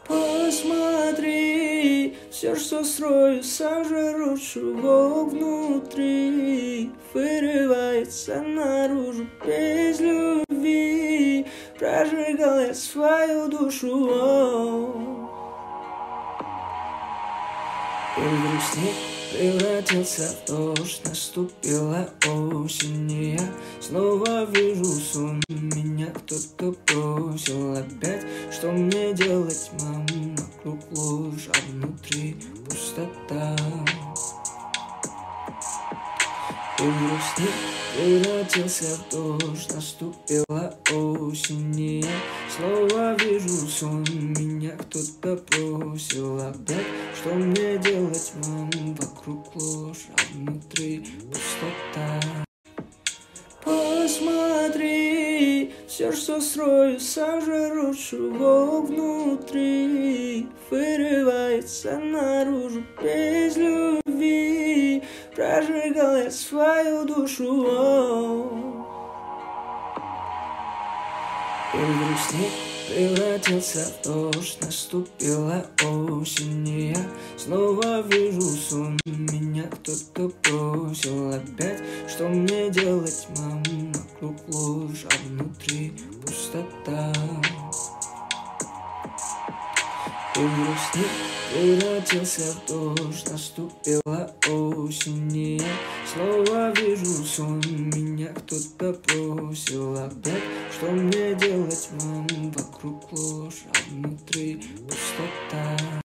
Посмотри, все, что строю, сам же рушу внутри. Вырывается наружу без любви. Прожигал я свою душу. И вдруг снег превратился в дождь. Наступила осень, и я снова вижу сон. Меня кто-то бросил опять. Что мне делать, мама? Вокруг ложь, а внутри пустота. И вдруг снег превратился в дождь. Наступила осень, и я снова вижу сон. Меня кто-то бросил опять. Что мне делать, мам? Вокруг ложь, а внутри пустота. Посмотри, все, что строю, сам же рушу внутри. Вырывается наружу без любви. Прожигал я свою душу. И вдруг снег превратился в дождь. Наступила осень, и я снова вижу сон. Меня кто-то бросил опять. Что мне делать, мам? Вокруг ложь, а внутри пустота. И вдруг снег превратился в дождь. Наступила осень, и я снова вижу сон. Меня кто-то бросил опять. Что мне делать, мам? Вокруг ложь, а внутри пустота.